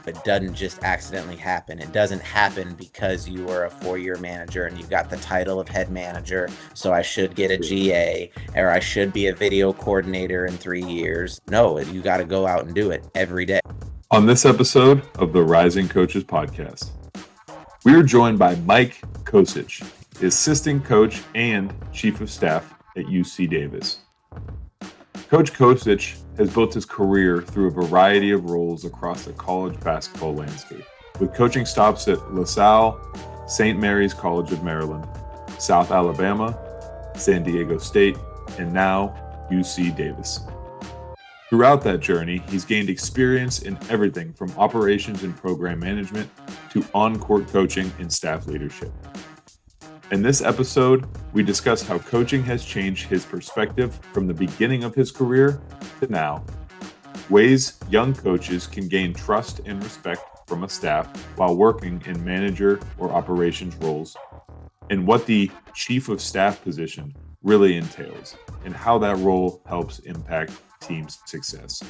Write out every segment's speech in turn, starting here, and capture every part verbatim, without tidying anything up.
It doesn't just accidentally happen. It doesn't happen because you were a four-year manager and you got the title of head manager, so I should get a G A, or I should be a video coordinator in three years. No, you got to go out and do it every day. On this episode of the Rising Coaches Podcast, we are joined by Mike Kosic, the assistant coach and chief of staff at U C Davis. Coach Kosic has built his career through a variety of roles across the college basketball landscape, with coaching stops at LaSalle, Saint Mary's College of Maryland, South Alabama, San Diego State, and now U C Davis. Throughout that journey, he's gained experience in everything from operations and program management to on-court coaching and staff leadership. In this episode, we discuss how coaching has changed his perspective from the beginning of his career to now, ways young coaches can gain trust and respect from a staff while working in manager or operations roles, and what the chief of staff position really entails, and how that role helps impact team's success.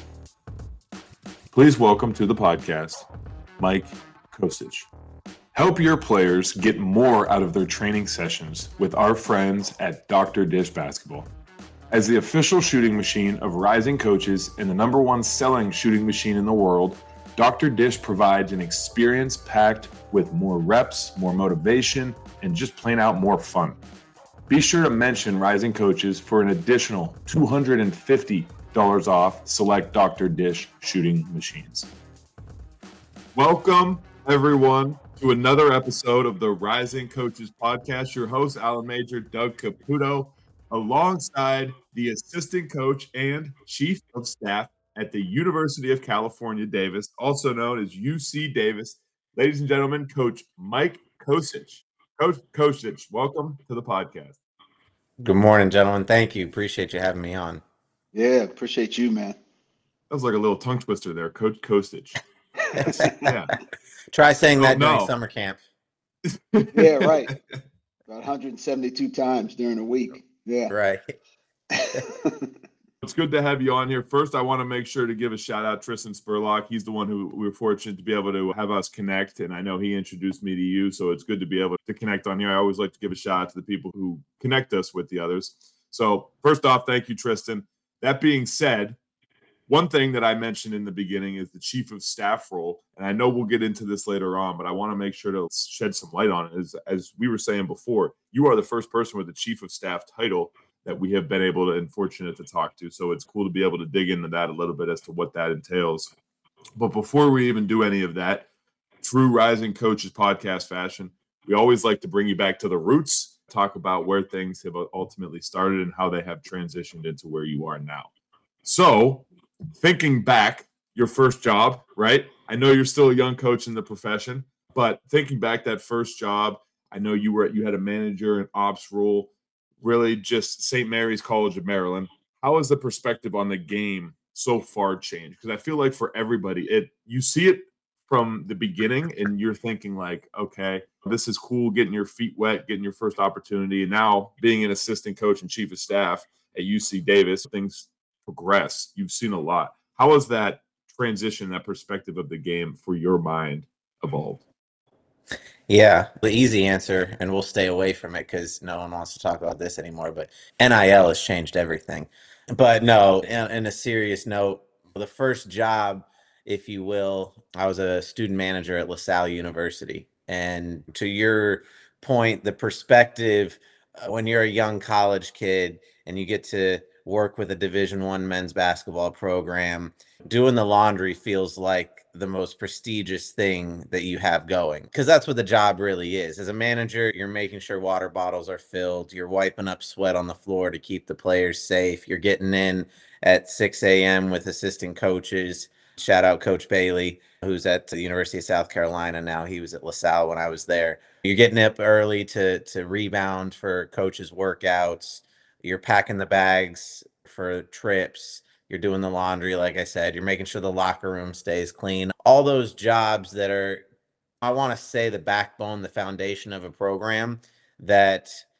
Please welcome to the podcast, Mike Kosic. Help your players get more out of their training sessions with our friends at Doctor Dish Basketball. As the official shooting machine of Rising Coaches and the number one selling shooting machine in the world, Doctor Dish provides an experience packed with more reps, more motivation, and just plain out more fun. Be sure to mention Rising Coaches for an additional two hundred fifty dollars off select Doctor Dish shooting machines. Welcome, everyone, to another episode of the Rising Coaches Podcast. Your host, Alan Major, Doug Caputo, alongside the assistant coach and chief of staff at the University of California, Davis, also known as U C Davis. Ladies and gentlemen, Coach Mike Kosic. Coach Kosic, welcome to the podcast. Good morning, gentlemen. Thank you. Appreciate you having me on. Yeah, appreciate you, man. That was like a little tongue twister there, Coach Kosic. Yeah. Try saying Oh, that during no. summer camp. Yeah, right. About one hundred seventy-two times during a week. Yeah. Right. It's good to have you on here. First, I want to make sure to give a shout out Tristan Spurlock. He's the one who we were fortunate to be able to have us connect, and I know he introduced me to you, so it's good to be able to connect on here. I always like to give a shout out to the people who connect us with the others. So first off, thank you, Tristan. That being said, one thing that I mentioned in the beginning is the chief of staff role, and I know we'll get into this later on, but I want to make sure to shed some light on it. As, as we were saying before, you are the first person with the chief of staff title that we have been able to and fortunate to talk to. So it's cool to be able to dig into that a little bit as to what that entails. But before we even do any of that, true Rising Coaches podcast fashion, we always like to bring you back to the roots, talk about where things have ultimately started and how they have transitioned into where you are now. So thinking back, your first job, right? I know you're still a young coach in the profession, but thinking back that first job, I know you were you had a manager and ops role, really just Saint Mary's College of Maryland. How has the perspective on the game so far changed? Because I feel like for everybody, it you see it from the beginning and you're thinking like, okay, this is cool, getting your feet wet, getting your first opportunity. And now being an assistant coach and chief of staff at U C Davis, things progress. You've seen a lot. How has that transition, that perspective of the game for your mind evolved? Yeah, the easy answer, and we'll stay away from it because no one wants to talk about this anymore, but N I L has changed everything. But no, in, in a serious note, the first job, if you will, I was a student manager at LaSalle University. And to your point, the perspective uh, when you're a young college kid and you get to work with a Division One men's basketball program, doing the laundry feels like the most prestigious thing that you have going, because that's what the job really is. As a manager, you're making sure water bottles are filled, you're wiping up sweat on the floor to keep the players safe, you're getting in at six a.m. with assistant coaches. Shout out Coach Bailey, who's at the University of South Carolina now. He was at LaSalle when I was there. You're getting up early to to rebound for coaches' workouts. You're packing the bags for trips. You're doing the laundry, like I said. You're making sure the locker room stays clean. All those jobs that are, I want to say, the backbone, the foundation of a program that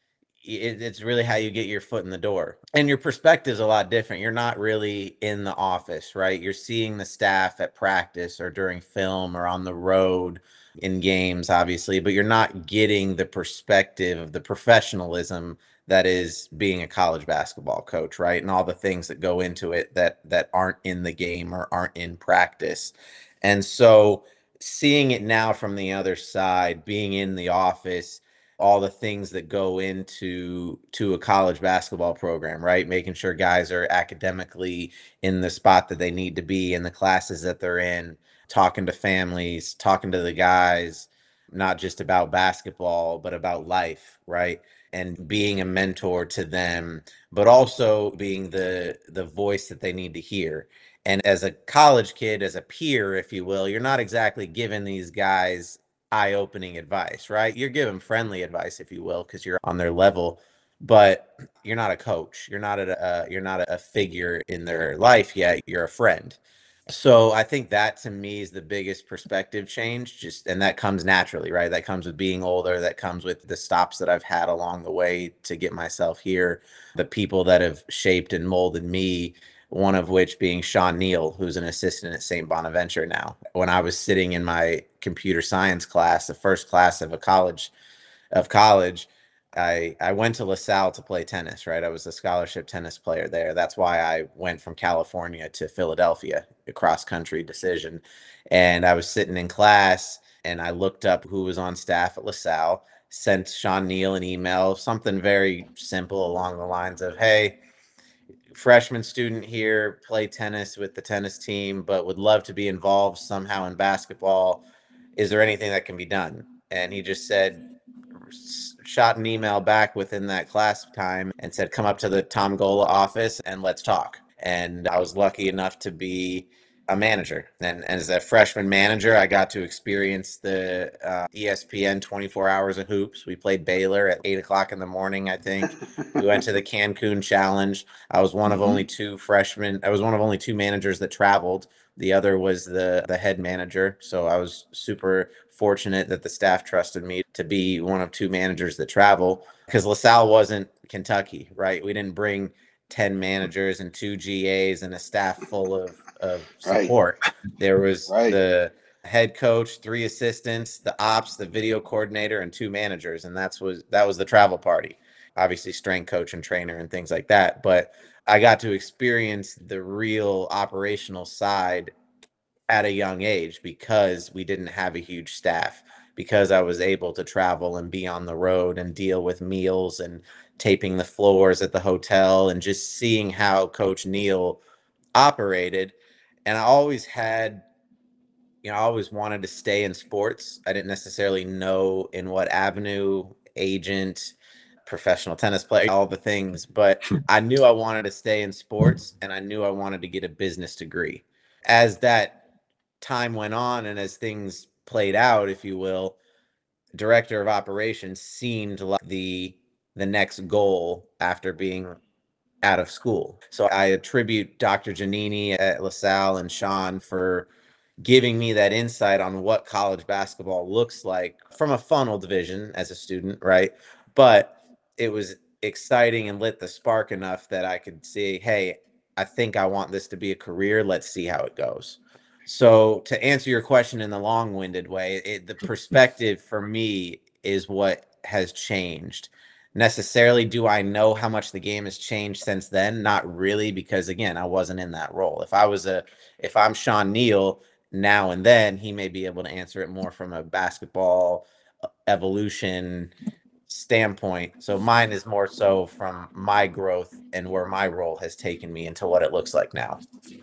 it, it's really how you get your foot in the door. And your perspective's a lot different. You're not really in the office, right? You're seeing the staff at practice or during film or on the road in games, obviously, but you're not getting the perspective of the professionalism that is being a college basketball coach, right? And all the things that go into it that that aren't in the game or aren't in practice. And so seeing it now from the other side, being in the office, all the things that go into to a college basketball program, right? Making sure guys are academically in the spot that they need to be in the classes that they're in, talking to families, talking to the guys, not just about basketball, but about life, right? And being a mentor to them, but also being the the voice that they need to hear. And as a college kid, as a peer, if you will, you're not exactly giving these guys eye-opening advice, right? You're giving friendly advice, if you will, because you're on their level, but you're not a coach. You're not a uh, you're not a figure in their life yet. You're a friend. So I think that to me is the biggest perspective change, just and that comes naturally, right? That comes with being older, that comes with the stops that I've had along the way to get myself here, the people that have shaped and molded me, one of which being Sean Neal, who's an assistant at Saint Bonaventure now. When I was sitting in my computer science class, the first class of a college of college, I I went to LaSalle to play tennis, right? I was a scholarship tennis player there. That's why I went from California to Philadelphia, a cross country decision. And I was sitting in class and I looked up who was on staff at LaSalle, sent Sean Neal an email, something very simple along the lines of, "Hey, freshman student here, play tennis with the tennis team, but would love to be involved somehow in basketball. Is there anything that can be done?" And he just said, shot an email back within that class time and said, "Come up to the Tom Gola office and let's talk." And I was lucky enough to be a manager. And as a freshman manager, I got to experience the uh, E S P N twenty-four hours of hoops. We played Baylor at eight o'clock in the morning, I think. We went to the Cancun Challenge. I was one of Mhm. only two freshmen. I was one of only two managers that traveled. The other was the the head manager. So I was super fortunate that the staff trusted me to be one of two managers that travel, because LaSalle wasn't Kentucky, right? We didn't bring ten managers and two G As and a staff full of of Right. support. There was Right. the head coach, three assistants, the ops, the video coordinator, and two managers, and that's was that was the travel party. Obviously, strength coach and trainer and things like that. But I got to experience the real operational side at a young age because we didn't have a huge staff, because I was able to travel and be on the road and deal with meals and taping the floors at the hotel and just seeing how Coach Neal operated. And I always had, you know, I always wanted to stay in sports. I didn't necessarily know in what avenue, agent, professional tennis player, all the things, but I knew I wanted to stay in sports and I knew I wanted to get a business degree. As that time went on and as things played out, if you will, director of operations seemed like the the next goal after being out of school. So I attribute Doctor Giannini at LaSalle and Sean for giving me that insight on what college basketball looks like from a funnel division as a student, right? But it was exciting and lit the spark enough that I could see, hey, I think I want this to be a career. Let's see how it goes. So to answer your question in the long-winded way, it, the perspective for me is what has changed. Necessarily, do I know how much the game has changed since then? Not really, because again, I wasn't in that role. If I was a, if I'm Sean Neal now and then, he may be able to answer it more from a basketball evolution standpoint. So mine is more so from my growth and where my role has taken me into what it looks like now.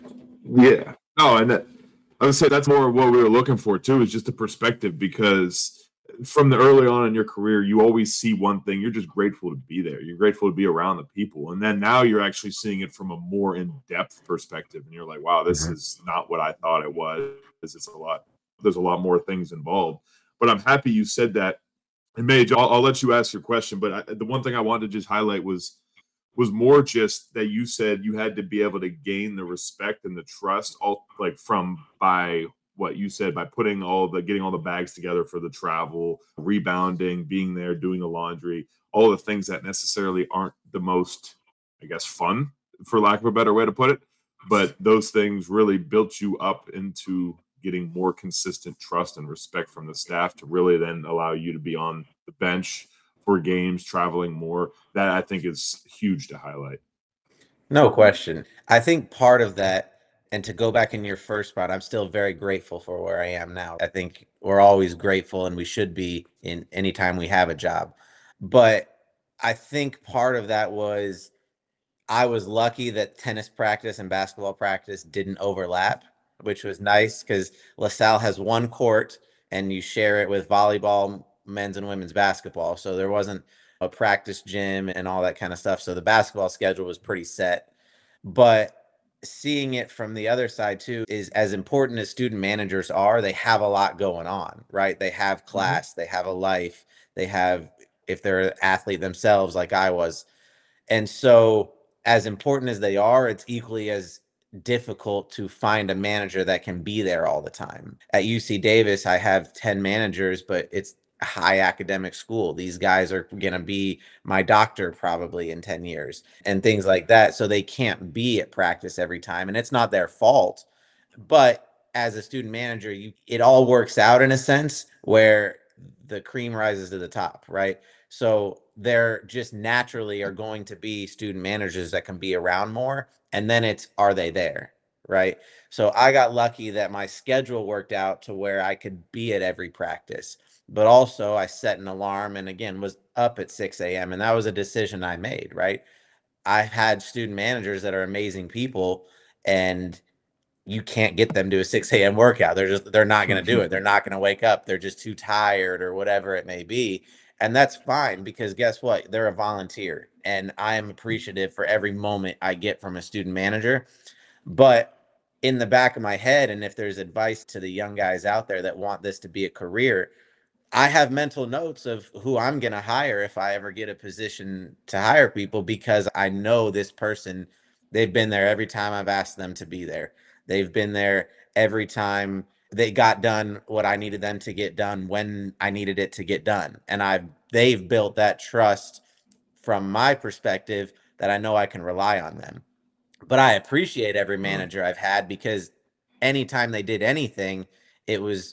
Yeah. No, and that, I would say that's more what we were looking for too, is just a perspective, because from the early on in your career, you always see one thing. You're just grateful to be there. You're grateful to be around the people. And then now you're actually seeing it from a more in-depth perspective. And you're like, wow, this Mhm. is not what I thought it was. It's a lot. There's a lot more things involved. But I'm happy you said that. And Mage, I'll, I'll let you ask your question. But I, the one thing I wanted to just highlight was was more just that you said you had to be able to gain the respect and the trust all like from by what you said, by putting all the, getting all the bags together for the travel, rebounding, being there, doing the laundry, all the things that necessarily aren't the most, I guess, fun, for lack of a better way to put it. But those things really built you up into getting more consistent trust and respect from the staff to really then allow you to be on the bench for games, traveling more. That I think is huge to highlight. No question. I think part of that, and to go back in your first part, I'm still very grateful for where I am now. I think we're always grateful, and we should be in any time we have a job. But I think part of that was I was lucky that tennis practice and basketball practice didn't overlap, which was nice because LaSalle has one court and you share it with volleyball, men's and women's basketball. So there wasn't a practice gym and all that kind of stuff. So the basketball schedule was pretty set. But seeing it from the other side too is, as important as student managers are, they have a lot going on, right? They have class, mm-hmm. they have a life, they have, if they're an athlete themselves like I was. And so as important as they are, it's equally as difficult to find a manager that can be there all the time. At U C Davis, I have ten managers, but it's a high academic school. These guys are going to be my doctor probably in ten years and things like that. So they can't be at practice every time, and it's not their fault. But as a student manager, you it all works out in a sense where the cream rises to the top, right? So there just naturally are going to be student managers that can be around more. And then it's, are they there? Right. So I got lucky that my schedule worked out to where I could be at every practice, but also I set an alarm and again was up at six a.m. And that was a decision I made. Right. I had student managers that are amazing people, and you can't get them to a six a.m. workout. They're just, they're not going to do it. They're not going to wake up. They're just too tired or whatever it may be. And that's fine, because guess what? They're a volunteer, and I am appreciative for every moment I get from a student manager. But in the back of my head, and if there's advice to the young guys out there that want this to be a career, I have mental notes of who I'm going to hire if I ever get a position to hire people, because I know this person, they've been there every time I've asked them to be there. They've been there every time they got done what I needed them to get done when I needed it to get done. And I've, they've built that trust from my perspective that I know I can rely on them. But I appreciate every manager I've had, because anytime they did anything, it was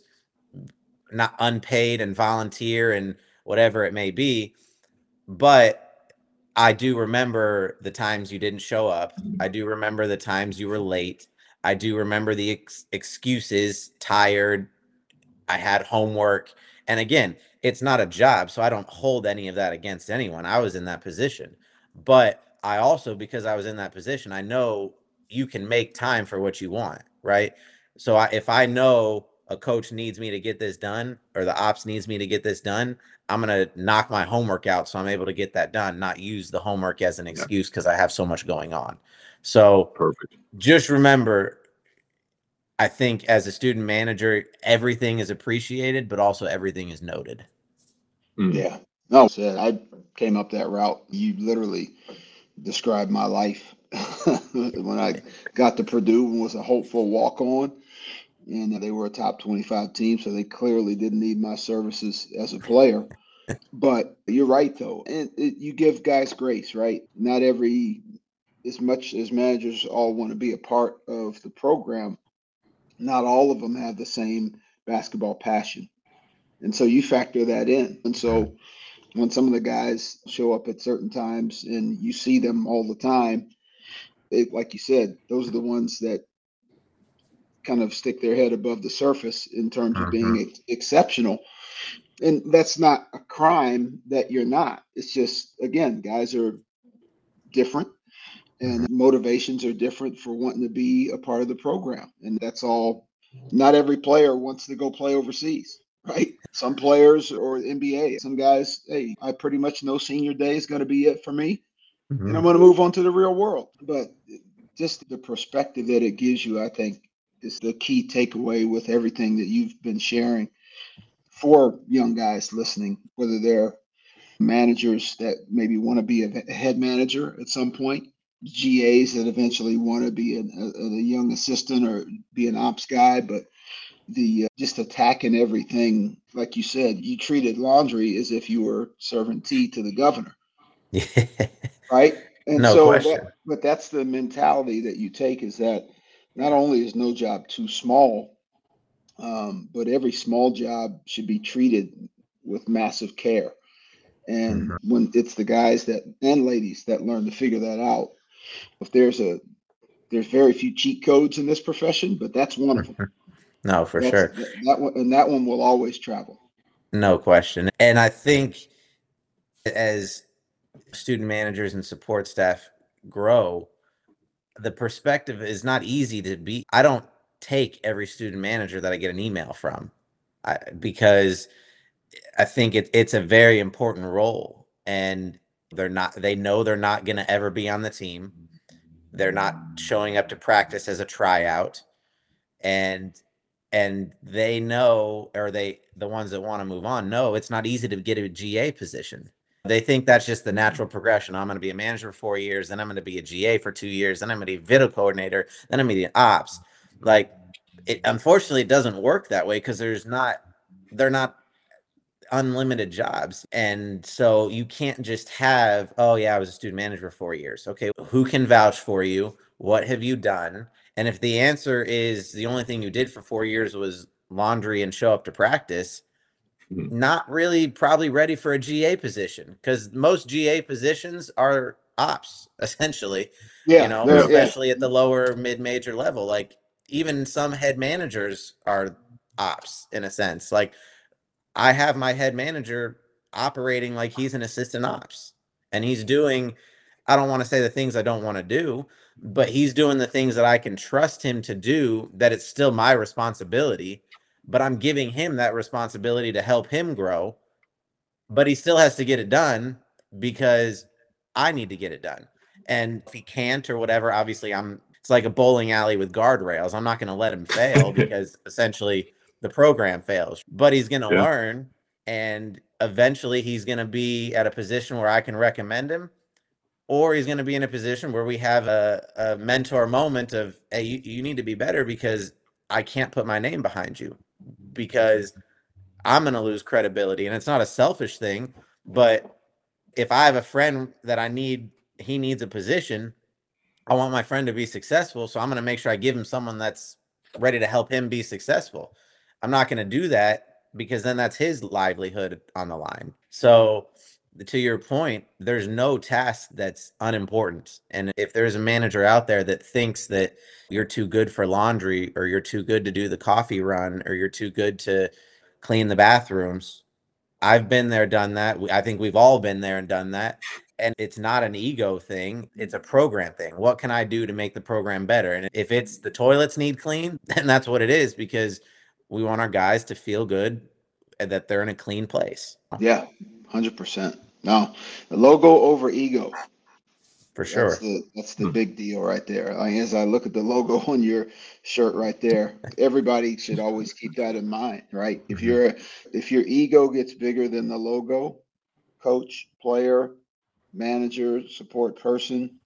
not unpaid and volunteer and whatever it may be. But I do remember the times you didn't show up. I do remember the times you were late. I do remember the ex- excuses, tired, I had homework. And again, it's not a job, so I don't hold any of that against anyone. I was in that position. But I also, because I was in that position, I know you can make time for what you want, right? So I, if I know a coach needs me to get this done, or the ops needs me to get this done, I'm going to knock my homework out so I'm able to get that done, not use the homework as an excuse because I have so much going on. So perfect. Just remember, I think as a student manager, everything is appreciated, but also everything is noted. Mm. Yeah. No, said I came up that route. You literally described my life when I got to Purdue and was a hopeful walk-on, and they were a top twenty-five team, so they clearly didn't need my services as a player. But you're right, though, and it, you give guys grace, right? Not every, as much as managers all want to be a part of the program, not all of them have the same basketball passion. And so you factor that in. And so when some of the guys show up at certain times and you see them all the time, it, like you said, those are the ones that kind of stick their head above the surface in terms of being ex- exceptional. And that's not a crime that you're not. It's just, again, guys are different and motivations are different for wanting to be a part of the program. And that's all. Not every player wants to go play overseas, right? Some players, or N B A, some guys, hey, I pretty much know senior day is going to be it for me, mm-hmm. and I'm going to move on to the real world. But just the perspective that it gives you, I think, is the key takeaway with everything that you've been sharing for young guys listening, whether they're managers that maybe want to be a head manager at some point, G As that eventually want to be a, a, a young assistant or be an ops guy, but the uh, just attacking everything. Like you said, you treated laundry as if you were serving tea to the governor, Yeah. right? And No so that, question. but that's the mentality that you take, is that not only is no job too small, um, but every small job should be treated with massive care. And Mhm. when it's the guys that and ladies that learn to figure that out, if there's a there's very few cheat codes in this profession, but that's one of them. No, for That's sure. that, that one, and that one will always travel. No question. And I think as student managers and support staff grow, the perspective is not easy to be. I don't take every student manager that I get an email from, I, because I think it, it's a very important role, and they're not. They know they're not going to ever be on the team. They're not showing up to practice as a tryout, and and they know, or they the ones that want to move on know it's not easy to get a G A position. They think that's just the natural progression. I'm going to be a manager for four years, then I'm going to be a G A for two years, then I'm going to be a video coordinator, then I'm going to be an ops. Like, it unfortunately it doesn't work that way, because there's not they're not unlimited jobs. And so you can't just have, oh yeah, I was a student manager for four years. Okay, who can vouch for you? What have you done? And if the answer is the only thing you did for four years was laundry and show up to practice, Mhm. not really probably ready for a G A position, because most G A positions are ops, essentially, you Yeah, know, there. Yeah. Yeah, especially at the lower mid-major level. Like, even some head managers are ops in a sense. Like, I have my head manager operating like he's an assistant ops, and he's doing, I don't want to say the things I don't want to do, but he's doing the things that I can trust him to do, that it's still my responsibility, but I'm giving him that responsibility to help him grow, but he still has to get it done because I need to get it done. And if he can't or whatever, obviously I'm it's like a bowling alley with guardrails. I'm not going to let him fail, because essentially the program fails. But he's going to Yeah. learn, and eventually he's going to be at a position where I can recommend him, or he's going to be in a position where we have a, a mentor moment of, hey, you, you need to be better, because I can't put my name behind you, because I'm going to lose credibility. And it's not a selfish thing, but if I have a friend that I need, he needs a position, I want my friend to be successful. So I'm going to make sure I give him someone that's ready to help him be successful. I'm not going to do that, because then that's his livelihood on the line. So, to your point, there's no task that's unimportant. And if there's a manager out there that thinks that you're too good for laundry, or you're too good to do the coffee run, or you're too good to clean the bathrooms, I've been there, done that. I think we've all been there and done that. And it's not an ego thing, it's a program thing. What can I do to make the program better? And if it's the toilets need clean, then that's what it is, because we want our guys to feel good and that they're in a clean place. yeah, hundred percent. No, the logo over ego. For That's sure. the that's the Hmm. big deal right there. Like, as I look at the logo on your shirt right there, everybody should always keep that in mind, right? If Mhm. you're if your ego gets bigger than the logo, coach, player, manager, support person,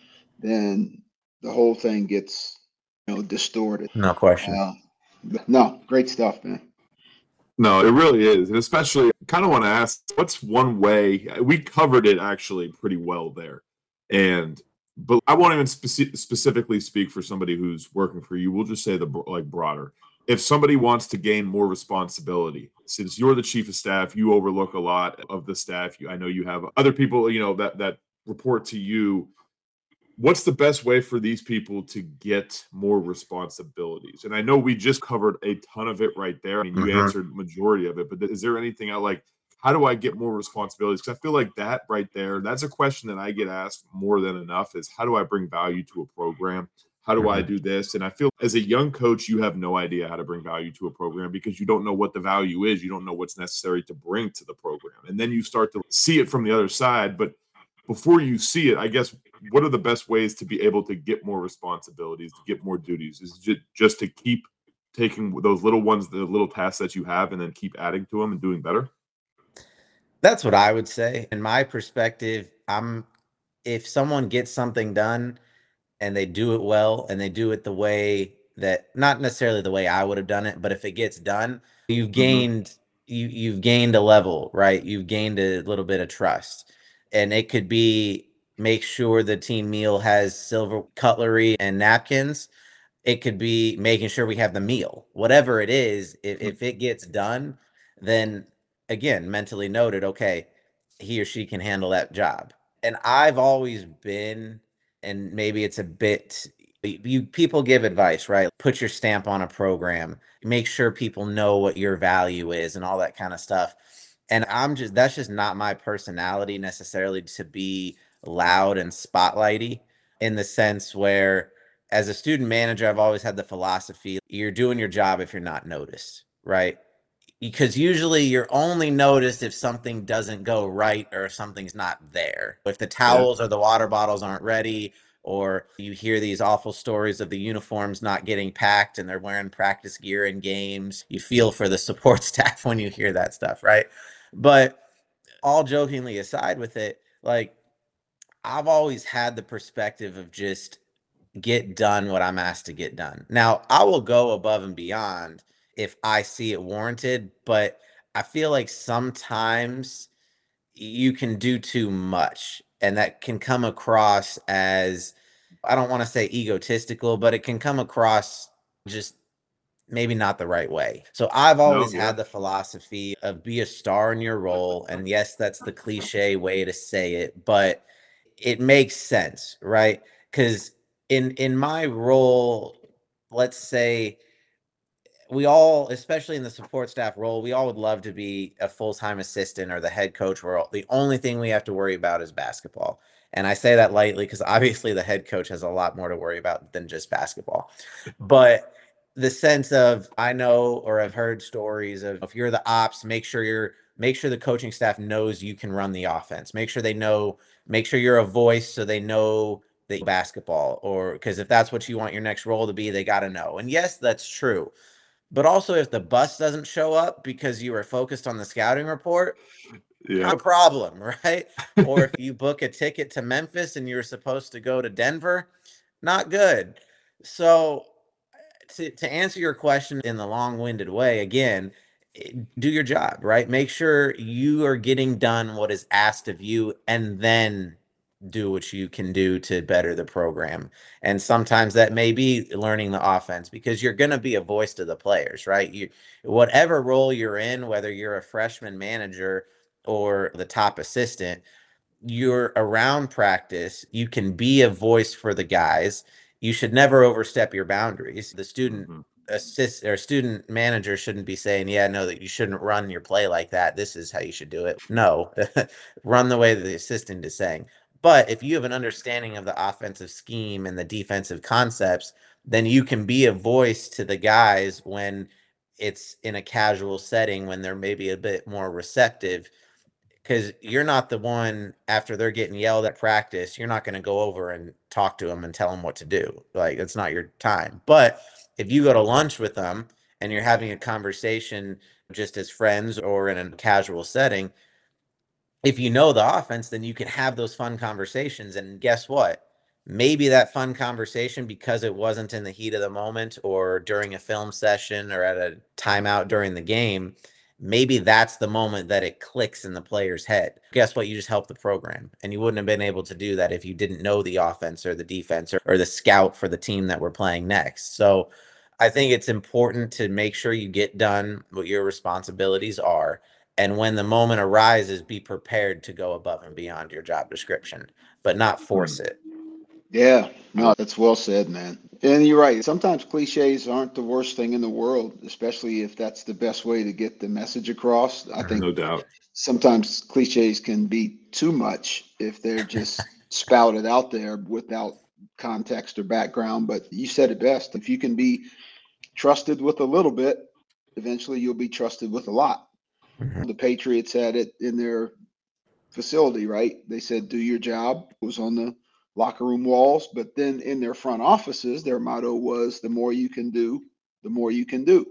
then the whole thing gets, you know, distorted. No question. Uh, but no, great stuff, man. No, it really is. And especially, I kind of want to ask, what's one way? We covered it actually pretty well there. And, but I won't even speci- specifically speak for somebody who's working for you. We'll just say the bro- like broader. If somebody wants to gain more responsibility, since you're the chief of staff, you overlook a lot of the staff. You, I know you have other people, you know, that that report to you. What's the best way for these people to get more responsibilities? And I know we just covered a ton of it right there. I mean, you Mhm. answered majority of it, but is there anything I like? How do I get more responsibilities? Because I feel like that right there, that's a question that I get asked more than enough is how do I bring value to a program? How do I Mhm. do this? And I feel as a young coach, you have no idea how to bring value to a program because you don't know what the value is. You don't know what's necessary to bring to the program. And then you start to see it from the other side. But before you see it, I guess, what are the best ways to be able to get more responsibilities, to get more duties? Is it just to keep taking those little ones, the little tasks that you have, and then keep adding to them and doing better? That's what I would say. In my perspective, I'm if someone gets something done and they do it well and they do it the way that not necessarily the way I would have done it, but if it gets done, you've Mhm. gained you you've gained a level, right? You've gained a little bit of trust. And it could be make sure the team meal has silver cutlery and napkins. It could be making sure we have the meal. Whatever it is, if, if it gets done, then again, mentally noted, okay, he or she can handle that job. And I've always been, and maybe it's a bit, you people give advice, right? Put your stamp on a program, make sure people know what your value is and all that kind of stuff. And I'm just, that's just not my personality necessarily to be loud and spotlighty, in the sense where, as a student manager, I've always had the philosophy you're doing your job if you're not noticed, right? Because usually you're only noticed if something doesn't go right or if something's not there. If the towels or the water bottles aren't ready, or you hear these awful stories of the uniforms not getting packed and they're wearing practice gear in games, you feel for the support staff when you hear that stuff, right? But all jokingly aside with it, like, I've always had the perspective of just get done what I'm asked to get done. Now, I will go above and beyond if I see it warranted, but I feel like sometimes you can do too much, and that can come across as, I don't want to say egotistical, but it can come across just maybe not the right way. So I've No, always yeah. had the philosophy of be a star in your role. And yes, that's the cliche way to say it, but it makes sense, right? Because in in my role, let's say we all, especially in the support staff role, we all would love to be a full-time assistant or the head coach where all- the only thing we have to worry about is basketball. And I say that lightly because obviously the head coach has a lot more to worry about than just basketball. But the sense of, I know or I've heard stories of, if you're the ops, make sure you're make sure the coaching staff knows you can run the offense. Make sure they know, make sure you're a voice so they know that basketball, or because if that's what you want your next role to be, they got to know. And yes, that's true. But also, if the bus doesn't show up because you were focused on the scouting report, Yeah. a problem, right? Or if you book a ticket to Memphis and you're supposed to go to Denver, not good. So, to, to answer your question in the long-winded way, again, eh, do your job, right? Make sure you are getting done what is asked of you, and then do what you can do to better the program. And sometimes that may be learning the offense, because you're going to be a voice to the players, right? You, whatever role you're in, whether you're a freshman manager or the top assistant, you're around practice, you can be a voice for the guys. You should never overstep your boundaries. The student Mhm. assist or student manager shouldn't be saying, yeah, no, that you shouldn't run your play like that. This is how you should do it. No, run the way that the assistant is saying. But if you have an understanding of the offensive scheme and the defensive concepts, then you can be a voice to the guys when it's in a casual setting, when they're maybe a bit more receptive, because you're not the one, after they're getting yelled at practice, you're not going to go over and talk to them and tell them what to do. Like, it's not your time. But if you go to lunch with them and you're having a conversation just as friends or in a casual setting, if you know the offense, then you can have those fun conversations. And guess what? Maybe that fun conversation, because it wasn't in the heat of the moment or during a film session or at a timeout during the game, maybe that's the moment that it clicks in the player's head. Guess what? You just helped the program. And you wouldn't have been able to do that if you didn't know the offense or the defense or, or the scout for the team that we're playing next. So I think it's important to make sure you get done what your responsibilities are. And when the moment arises, be prepared to go above and beyond your job description, but not force it. Yeah, no, that's well said, man. And you're right. Sometimes cliches aren't the worst thing in the world, especially if that's the best way to get the message across. I think No doubt. sometimes cliches can be too much if they're just spouted out there without context or background. But you said it best. If you can be trusted with a little bit, eventually you'll be trusted with a lot. Mhm. The Patriots had it in their facility, right? They said, do your job. It was on the locker room walls. But then in their front offices, their motto was, the more you can do, the more you can do.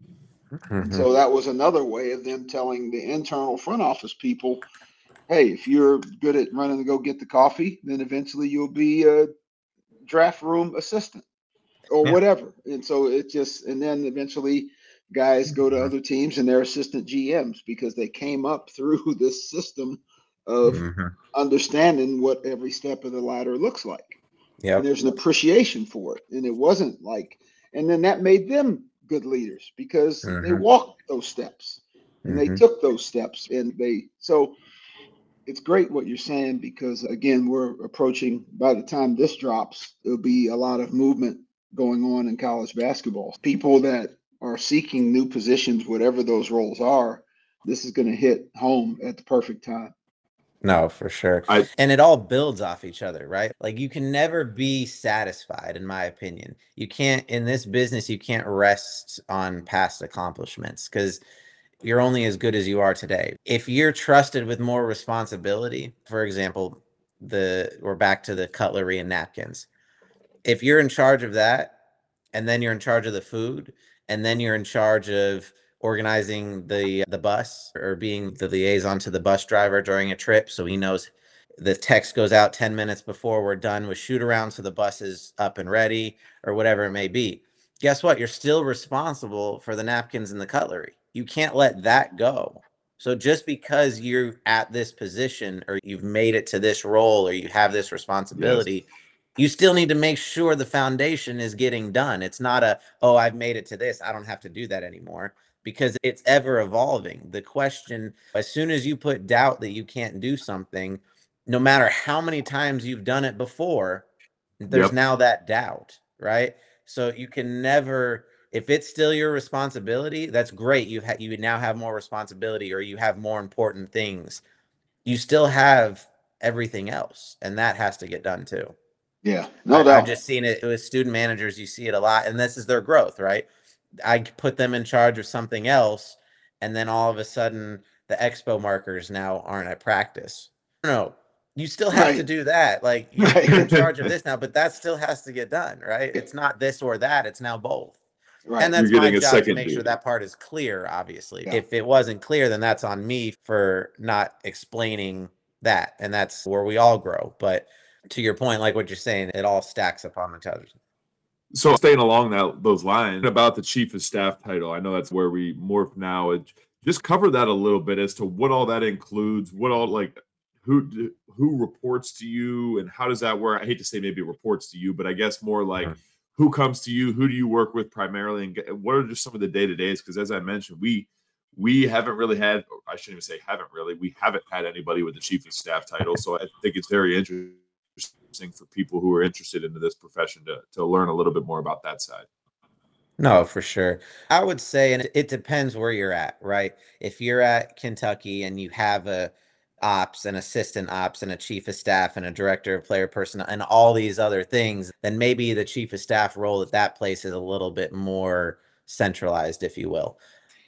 And Mhm. so that was another way of them telling the internal front office people, hey, if you're good at running to go get the coffee, then eventually you'll be a draft room assistant. or Yeah. whatever. And so it just, and then eventually guys go to Mhm. other teams and they're assistant G Ms because they came up through this system of Mhm. understanding what every step of the ladder looks like. And Yep. there's an appreciation for it. And it wasn't like, and then that made them good leaders because they Mhm. walked those steps and they Mhm. took those steps and they, so it's great what you're saying because again, we're approaching, by the time this drops, there'll be a lot of movement going on in college basketball. People that are seeking new positions, whatever those roles are, this is going to hit home at the perfect time. No, for sure. I And it all builds off each other, right? Like you can never be satisfied, in my opinion. You can't, in this business, you can't rest on past accomplishments because you're only as good as you are today. If you're trusted with more responsibility, for example, the we're back to the cutlery and napkins. If you're in charge of that, and then you're in charge of the food, and then you're in charge of organizing the the bus or being the liaison to the bus driver during a trip so he knows the text goes out ten minutes before we're done with shoot around so the bus is up and ready or whatever it may be. Guess what? You're still responsible for the napkins and the cutlery. You can't let that go. So just because you're at this position or you've made it to this role or you have this yes. responsibility, you still need to make sure the foundation is getting done. It's not a, oh, I've made it to this, I don't have to do that anymore, because it's ever evolving. The question, as soon as you put doubt that you can't do something, no matter how many times you've done it before, there's Yep. now that doubt, right? So you can never, if it's still your responsibility, that's great. You ha- you now have more responsibility or you have more important things. You still have everything else, and that has to get done too. Yeah, no I, I've doubt. just seen it with student managers. You see it a lot, and this is their growth, right? I put them in charge of something else, and then all of a sudden, the expo markers now aren't at practice. No, you still have to Right. do that. Like you're you're in charge of this now, but that still has to get done, right? It's not this or that; it's now both. And Right. You're that's my getting a job to second make sure duty. that part is clear, obviously. Yeah. If it wasn't clear, then that's on me for not explaining that. And that's where we all grow. But to your point, like what you're saying, it all stacks upon each other. So staying along that those lines about the chief of staff title, I know that's where we morph now. It, just cover that a little bit as to what all that includes, what all like who who reports to you and how does that work? I hate to say maybe it reports to you, but I guess more like Mhm. who comes to you, who do you work with primarily, and get, what are just some of the day to days? Because as I mentioned, we we haven't really had, I shouldn't even say haven't really, we haven't had anybody with the chief of staff title. So I think it's very interesting for people who are interested into this profession to to learn a little bit more about that side. No, for sure. I would say, and it it depends where you're at, right? If you're at Kentucky and you have a ops, an assistant ops, and a chief of staff, and a director of player personnel, and all these other things, then maybe the chief of staff role at that place is a little bit more centralized, if you will.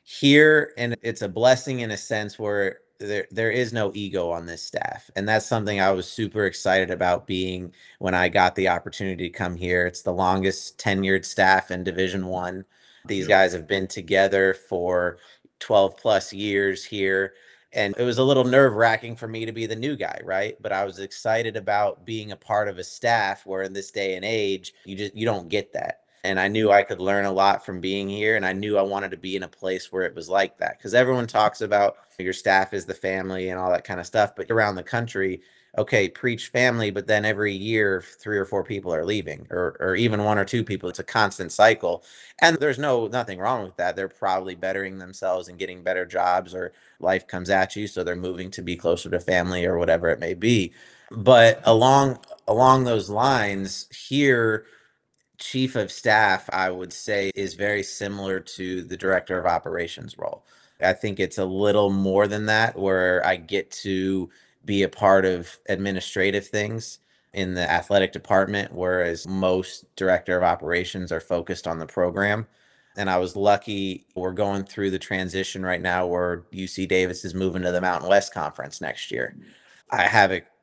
Here, and it's a blessing in a sense where there there is no ego on this staff, and that's something I was super excited about being when I got the opportunity to come here. It's the longest tenured staff in Division One. These Yep. guys have been together for twelve plus years here, and it was a little nerve wracking for me to be the new guy, right? But I was excited about being a part of a staff where in this day and age, you just you don't get that. And I knew I could learn a lot from being here, and I knew I wanted to be in a place where it was like that. Because everyone talks about your staff is the family and all that kind of stuff, but around the country, okay, preach family, but then every year three or four people are leaving, or or even one or two people. It's a constant cycle. And there's no nothing wrong with that. They're probably bettering themselves and getting better jobs, or life comes at you, so they're moving to be closer to family or whatever it may be. But along along those lines, here chief of staff, I would say, is very similar to the director of operations role. I think it's a little more than that, where I get to be a part of administrative things in the athletic department, whereas most director of operations are focused on the program. And I was lucky, we're going through the transition right now where U C Davis is moving to the Mountain West Conference next year. I have a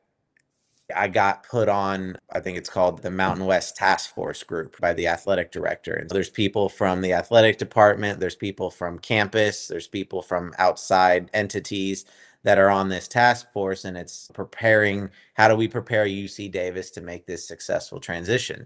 I got put on, I think it's called the Mountain West Task Force Group by the athletic director. And so there's people from the athletic department, there's people from campus, there's people from outside entities that are on this task force. And it's preparing, how do we prepare U C Davis to make this successful transition?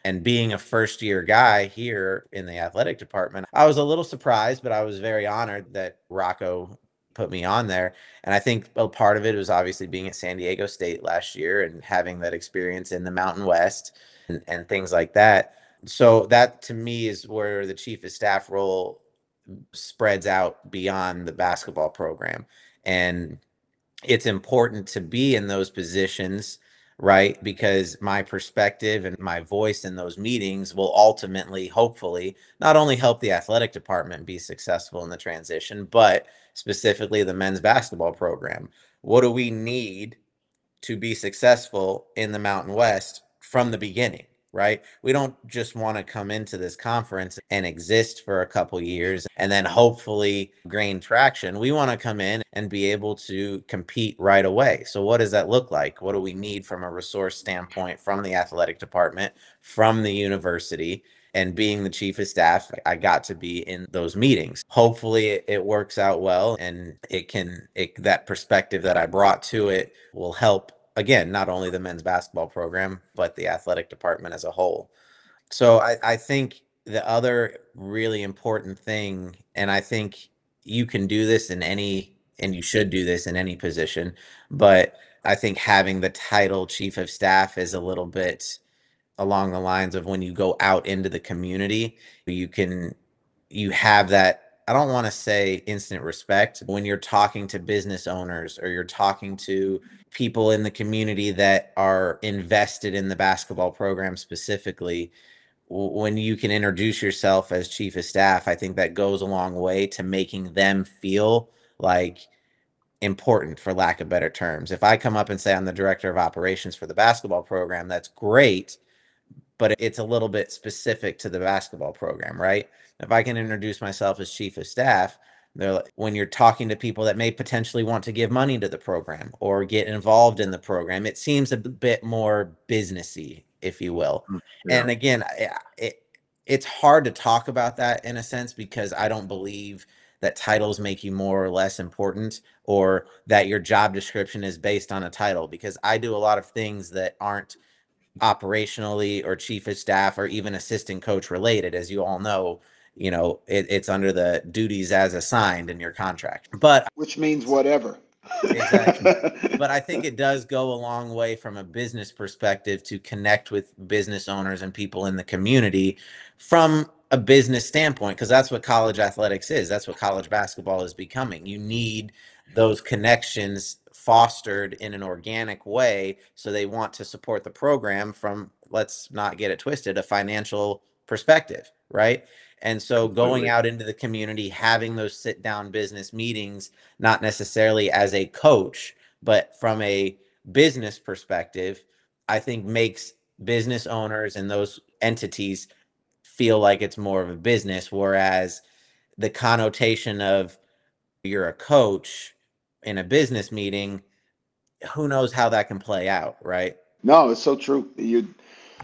And being a first year guy here in the athletic department, I was a little surprised, but I was very honored that Rocco put me on there. And I think a part of it was obviously being at San Diego State last year and having that experience in the Mountain West and, and things like that. So that to me is where the chief of staff role spreads out beyond the basketball program. And it's important to be in those positions, right? Because my perspective and my voice in those meetings will ultimately, hopefully, not only help the athletic department be successful in the transition, but specifically the men's basketball program. What do we need to be successful in the Mountain West from the beginning, right? We don't just want to come into this conference and exist for a couple years and then hopefully gain traction. We want to come in and be able to compete right away. So what does that look like? What do we need from a resource standpoint from the athletic department, from the university? And being the chief of staff, I got to be in those meetings. Hopefully it, it works out well, and it can, it, that perspective that I brought to it will help, again, not only the men's basketball program, but the athletic department as a whole. So I, I think the other really important thing, and I think you can do this in any, and you should do this in any position, but I think having the title chief of staff is a little bit along the lines of when you go out into the community, you can, you have that, I don't want to say instant respect, when you're talking to business owners or you're talking to people in the community that are invested in the basketball program specifically, when you can introduce yourself as chief of staff, I think that goes a long way to making them feel like important, for lack of better terms. If I come up and say I'm the director of operations for the basketball program, that's great, but it's a little bit specific to the basketball program, right? If I can introduce myself as chief of staff, they're like, when you're talking to people that may potentially want to give money to the program or get involved in the program, it seems a bit more businessy, if you will. Yeah. And again, it, it's hard to talk about that in a sense, because I don't believe that titles make you more or less important, or that your job description is based on a title, because I do a lot of things that aren't operationally or chief of staff or even assistant coach related. As you all know, you know, it, it's under the duties as assigned in your contract, but which means whatever. Exactly. But I think it does go a long way from a business perspective to connect with business owners and people in the community from a business standpoint, because that's what college athletics is. That's what college basketball is becoming. You need those connections fostered in an organic way, so they want to support the program from, let's not get it twisted, a financial perspective, right? And so going out into the community, having those sit down business meetings, not necessarily as a coach, but from a business perspective, I think makes business owners and those entities feel like it's more of a business, whereas the connotation of you're a coach in a business meeting, who knows how that can play out, right? No, it's so true. You,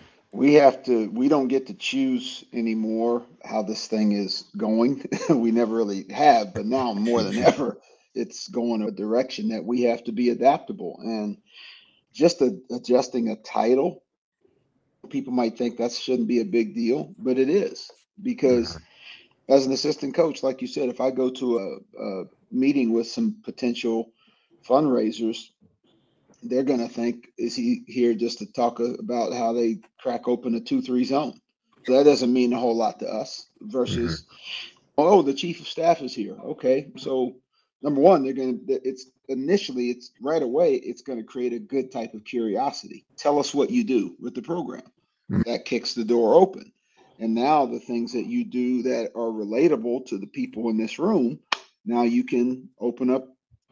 we have to, we don't get to choose anymore how this thing is going. We never really have, but now more than ever, it's going a direction that we have to be adaptable. And just a, adjusting a title, people might think that shouldn't be a big deal, but it is, because mm-hmm. as an assistant coach, like you said, if I go to a, a meeting with some potential fundraisers, they're going to think, is he here just to talk about how they crack open a two three zone? So that doesn't mean a whole lot to us versus, mm-hmm. oh, the chief of staff is here. Okay. So number one, they're going to, it's initially, it's right away, it's going to create a good type of curiosity. Tell us what you do with the program. Mm-hmm. That kicks the door open. And now the things that you do that are relatable to the people in this room, now you can open up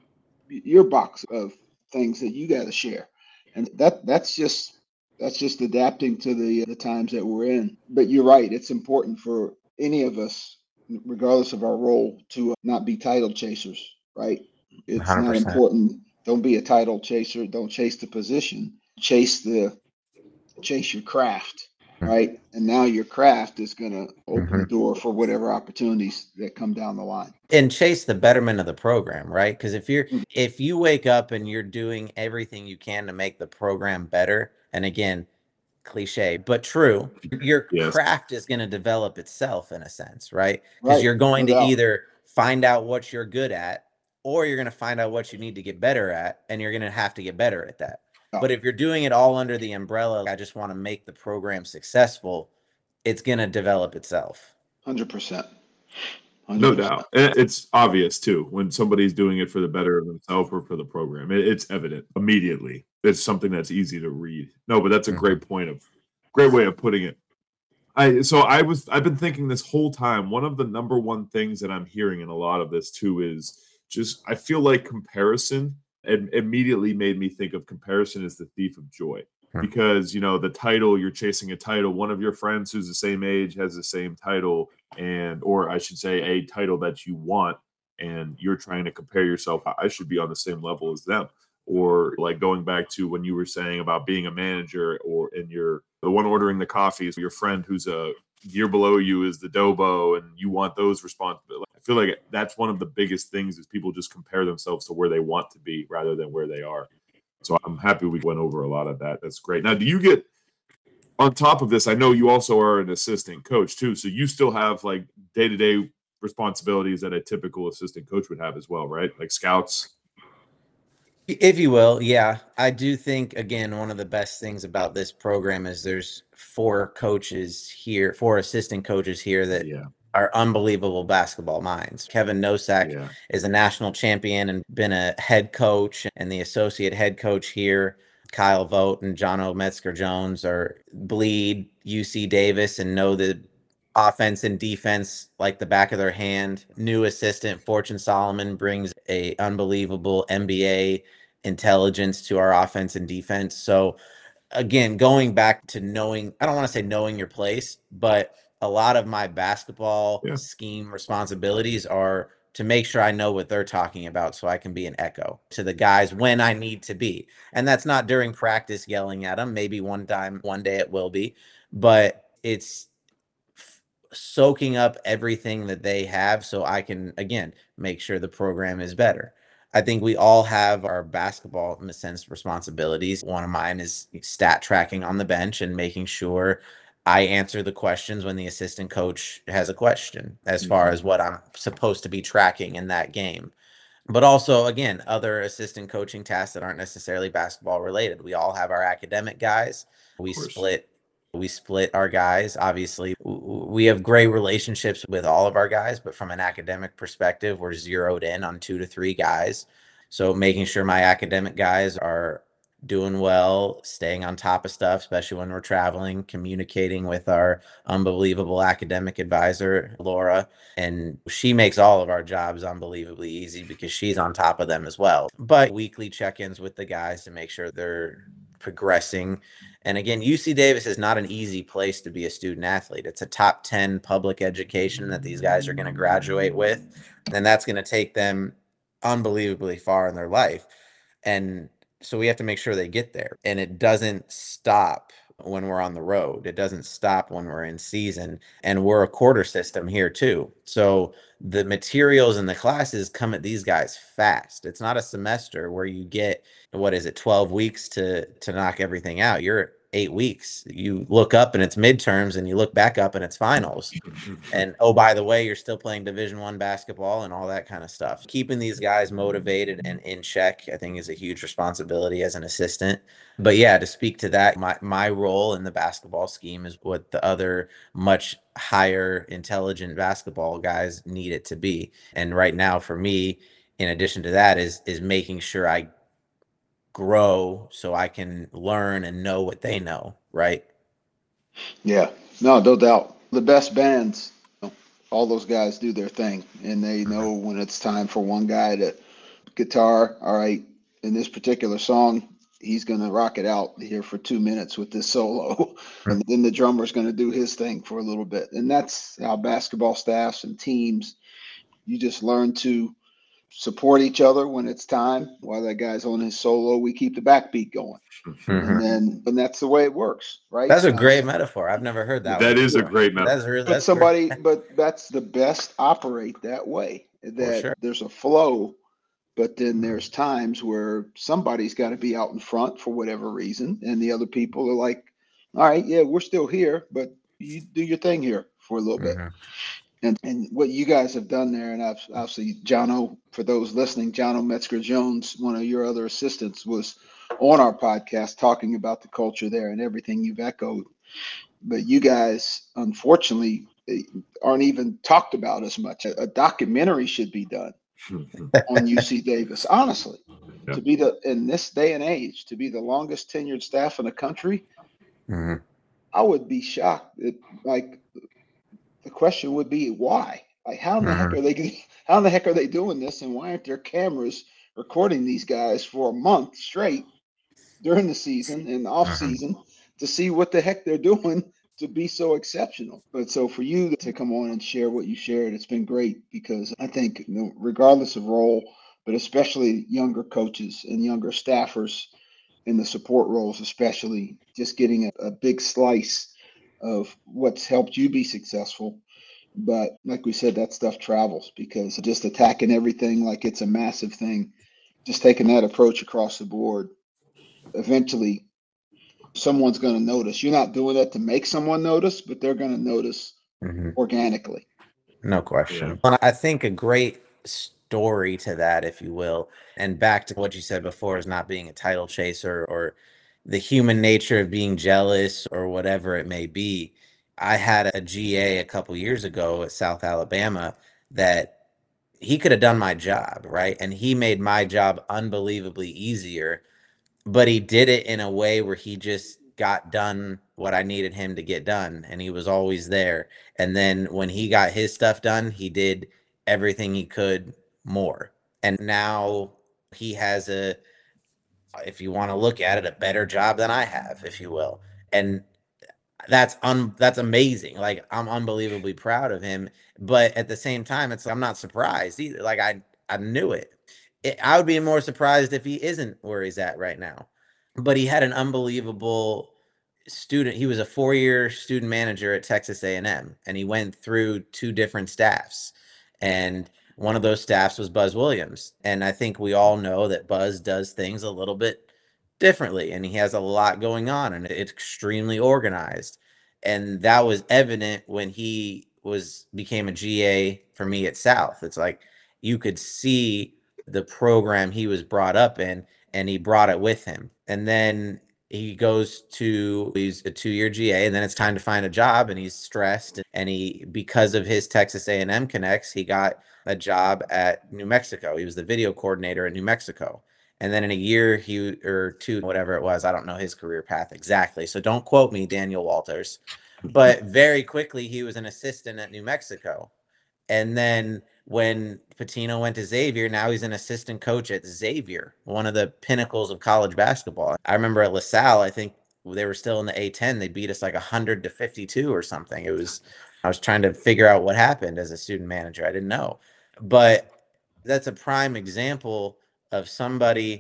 your box of things that you got to share. And that that's just that's just adapting to the the times that we're in. But you're right, it's important for any of us, regardless of our role, to not be title chasers, right? It's one hundred percent not important. Don't be a title chaser. Don't chase the position. Chase the chase your craft, right? And now your craft is going to open mm-hmm. the door for whatever opportunities that come down the line. And chase the betterment of the program, right? Because if you're mm-hmm. if you wake up and you're doing everything you can to make the program better, and again, cliche, but true. Your Yes. craft is going to develop itself in a sense, right? Because Right. you're going No to doubt. either find out what you're good at, or you're going to find out what you need to get better at, and you're going to have to get better at that. Yeah. But if you're doing it all under the umbrella, I just want to make the program successful, it's going to develop itself. one hundred percent. No doubt. It's obvious, too, when somebody's doing it for the better of themselves or for the program. It's evident immediately. It's something that's easy to read. No, but that's a great point of, great way of putting it. I So I was, I've been thinking this whole time, one of the number one things that I'm hearing in a lot of this, too, is just, I feel like comparison, it immediately made me think of comparison as the thief of joy. Because, you know, the title, you're chasing a title, one of your friends who's the same age has the same title, and, or I should say a title that you want, and you're trying to compare yourself. I should be on the same level as them. Or like going back to when you were saying about being a manager, or in your, the one ordering the coffees, your friend who's a year below you is the Dobo, and you want those responsibilities. I feel like that's one of the biggest things is people just compare themselves to where they want to be rather than where they are. So I'm happy we went over a lot of that. That's great. Now, do you get, on top of this, I know you also are an assistant coach too. So you still have like day-to-day responsibilities that a typical assistant coach would have as well, right? Like scouts. If you will, yeah. I do think, again, one of the best things about this program is there's four coaches here, four assistant coaches here that Yeah. are unbelievable basketball minds. Kevin Nosak Yeah. is a national champion and been a head coach, and the associate head coach here, Kyle Vogt and John O. Metzger-Jones, are bleed U C Davis and know the offense and defense like the back of their hand. New assistant Fortune Solomon brings a unbelievable N B A intelligence to our offense and defense. So again, going back to knowing, I don't want to say knowing your place, but a lot of my basketball Yeah. scheme responsibilities are to make sure I know what they're talking about so I can be an echo to the guys when I need to be. And that's not during practice yelling at them. Maybe one time, one day it will be, but it's f- soaking up everything that they have so I can, again, make sure the program is better. I think we all have our basketball, in a sense, responsibilities. One of mine is stat tracking on the bench and making sure I answer the questions when the assistant coach has a question as far Mhm. as what I'm supposed to be tracking in that game. But also, again, other assistant coaching tasks that aren't necessarily basketball related. We all have our academic guys. We course. split we split our guys. Obviously, w- w- we have great relationships with all of our guys, but from an academic perspective, we're zeroed in on two to three guys. So making sure my academic guys are doing well, staying on top of stuff, especially when we're traveling, communicating with our unbelievable academic advisor, Laura. And she makes all of our jobs unbelievably easy because she's on top of them as well. But weekly check-ins with the guys to make sure they're progressing. And again, U C Davis is not an easy place to be a student athlete. It's a top ten public education that these guys are going to graduate with. And that's going to take them unbelievably far in their life. And so we have to make sure they get there. And it doesn't stop when we're on the road. It doesn't stop when we're in season. And we're a quarter system here too. So the materials and the classes come at these guys fast. It's not a semester where you get, what is it, twelve weeks to to knock everything out. You're eight weeks. You look up and it's midterms, and you look back up and it's finals. And oh, by the way, you're still playing Division One basketball and all that kind of stuff. Keeping these guys motivated and in check, I think, is a huge responsibility as an assistant. But yeah, to speak to that, my my role in the basketball scheme is what the other much higher intelligent basketball guys need it to be. And right now, for me, in addition to that, is is making sure I grow so I can learn and know what they know, right? Yeah, no, no doubt. The best bands, you know, all those guys do their thing, and they know when it's time for one guy to guitar. All right, in this particular song, he's going to rock it out here for two minutes with this solo, and then the drummer's going to do his thing for a little bit. And that's how basketball staffs and teams, you just learn to support each other when it's time. While that guy's on his solo, we keep the backbeat going. Mhm. And then, and that's the way it works, right? That's a Uh, great metaphor. I've never heard that. That one is a before. great metaphor. That's really, but that's somebody, great. but that's the best operate that way. That sure. there's a flow, but then there's times where somebody's got to be out in front for whatever reason, and the other people are like, all right, yeah, we're still here, but you do your thing here for a little bit. Mm-hmm. And and what you guys have done there, and obviously John O, for those listening, John O Metzger Jones, one of your other assistants, was on our podcast talking about the culture there and everything you've echoed. But you guys, unfortunately, aren't even talked about as much. A, a documentary should be done on U C Davis, honestly. Yeah. To be the, in this day and age, to be the longest tenured staff in the country, mm-hmm. I would be shocked. It, like, the question would be why? Like, how in the mm-hmm. heck are they? How in the heck are they doing this? And why aren't there cameras recording these guys for a month straight during the season and off mm-hmm. season to see what the heck they're doing to be so exceptional? But so for you to come on and share what you shared, it's been great, because I think, you know, regardless of role, but especially younger coaches and younger staffers in the support roles, especially, just getting a, a big slice of what's helped you be successful. But like we said, that stuff travels, because just attacking everything like it's a massive thing, just taking that approach across the board, eventually someone's going to notice. You're not doing that to make someone notice, but they're going to notice mm-hmm. organically. No question. Yeah. I think a great story to that, if you will, and back to what you said before, is not being a title chaser or the human nature of being jealous or whatever it may be. I had a G A a couple years ago at South Alabama that he could have done my job, right? And he made my job unbelievably easier, but he did it in a way where he just got done what I needed him to get done, and he was always there. And then when he got his stuff done, he did everything he could more. And now he has a, if you want to look at it, a better job than I have, if you will. And that's un that's amazing. Like, I'm unbelievably proud of him, but at the same time, it's, I'm not surprised either. Like, I I knew it. it. I would be more surprised if he isn't where he's at right now. But he had an unbelievable student. He was a four-year student manager at Texas A and M, and he went through two different staffs. And one of those staffs was Buzz Williams. And I think we all know that Buzz does things a little bit differently, and he has a lot going on, and it's extremely organized. And that was evident when he was became a G A for me at South. It's like you could see the program he was brought up in, and he brought it with him. And then he goes to, he's a two-year G A, and then it's time to find a job, and he's stressed. And he, because of his Texas A and M connects, he got a job at New Mexico. He was the video coordinator at New Mexico. And then in a year, he, or two, whatever it was, I don't know his career path exactly, so don't quote me, Daniel Walters. But very quickly, he was an assistant at New Mexico. And then when Pitino went to Xavier, now he's an assistant coach at Xavier, one of the pinnacles of college basketball. I remember at LaSalle, I think they were still in the A ten. They beat us like one hundred to fifty-two or something. It was, I was trying to figure out what happened as a student manager. I didn't know. But that's a prime example of somebody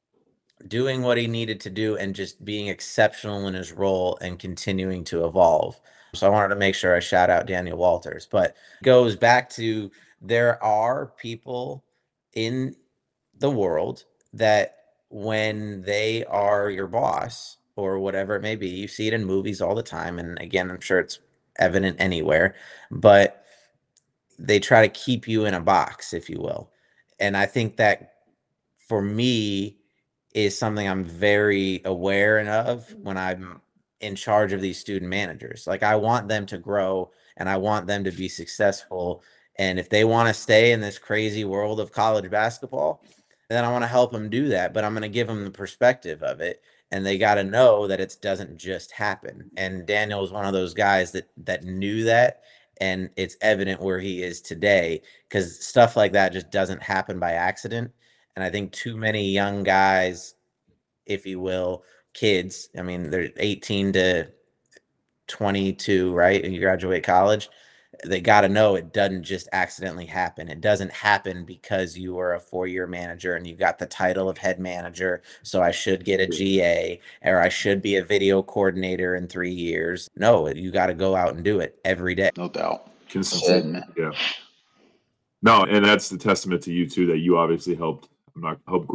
doing what he needed to do and just being exceptional in his role and continuing to evolve. So I wanted to make sure I shout out Daniel Walters. But goes back to, there are people in the world that when they are your boss or whatever it may be, you see it in movies all the time. And again, I'm sure it's evident anywhere, but they try to keep you in a box, if you will. And I think that for me is something I'm very aware of when I'm in charge of these student managers. Like, I want them to grow and I want them to be successful. And if they want to stay in this crazy world of college basketball, then I want to help them do that. But I'm going to give them the perspective of it. And they got to know that it doesn't just happen. And Daniel is one of those guys that that knew that. And it's evident where he is today, because stuff like that just doesn't happen by accident. And I think too many young guys, if you will, kids, I mean, they're eighteen to twenty-two, right? And you graduate college, they got to know it doesn't just accidentally happen. It doesn't happen because you were a four-year manager and you got the title of head manager, so I should get a G A, or I should be a video coordinator in three years. No, you got to go out and do it every day. No doubt. Consistent. Yeah. No, and that's the testament to you too, that you obviously helped help groom him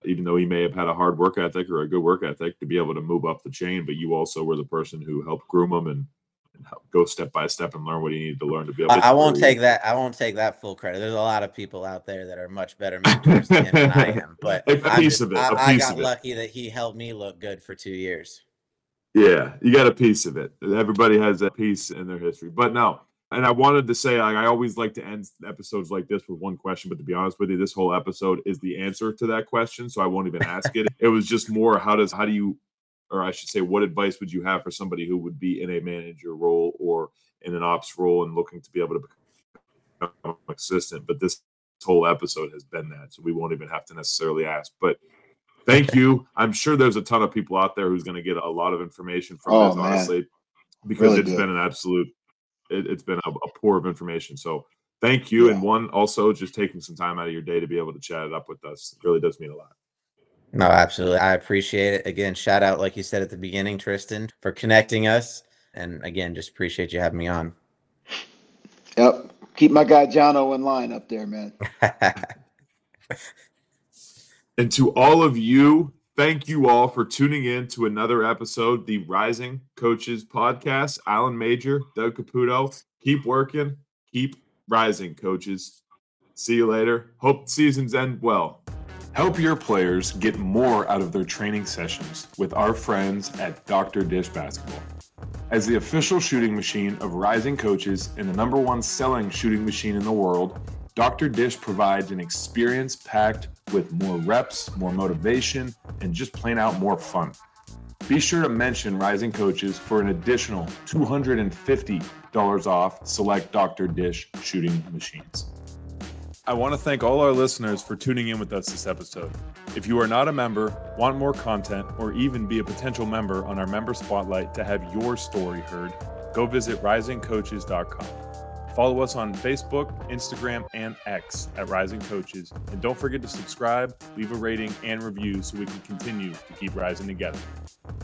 even though he may have had a hard work ethic or a good work ethic, to be able to move up the chain. But you also were the person who helped groom him and, and help go step by step and learn what he needed to learn to be able to. I, I won't take that. I won't take that full credit. There's a lot of people out there that are much better mentors than him than I am. But a I'm piece just, of it. I, A I piece got of it. lucky that he helped me look good for two years. Yeah, you got a piece of it. Everybody has a piece in their history. But no, and I wanted to say, like, I always like to end episodes like this with one question, but to be honest with you, this whole episode is the answer to that question, so I won't even ask it. It was just more, how does, how do you, or I should say, what advice would you have for somebody who would be in a manager role or in an ops role and looking to be able to become an assistant? But this whole episode has been that, so we won't even have to necessarily ask. But thank you. I'm sure there's a ton of people out there who's going to get a lot of information from Oh, this, man. honestly, because Really it's good. been an absolute, it, it's been a, a pour of information. So thank you. Yeah. And one, also just taking some time out of your day to be able to chat it up with us. It really does mean a lot. No, absolutely. I appreciate it. Again, shout out, like you said at the beginning, Tristan, for connecting us. And again, just appreciate you having me on. Yep. Keep my guy Jono in line up there, man. And to all of you, thank you all for tuning in to another episode, the Rising Coaches Podcast. Alan Major, Doug Caputo, keep working, keep rising, coaches. See you later. Hope the seasons end well. Help your players get more out of their training sessions with our friends at Doctor Dish Basketball. As the official shooting machine of Rising Coaches and the number one selling shooting machine in the world, Doctor Dish provides an experience packed with more reps, more motivation, and just plain out more fun. Be sure to mention Rising Coaches for an additional two hundred fifty dollars off select Doctor Dish shooting machines. I want to thank all our listeners for tuning in with us this episode. If you are not a member, want more content, or even be a potential member on our member spotlight to have your story heard, go visit rising coaches dot com. Follow us on Facebook, Instagram, and X at Rising Coaches. And don't forget to subscribe, leave a rating, and review so we can continue to keep rising together.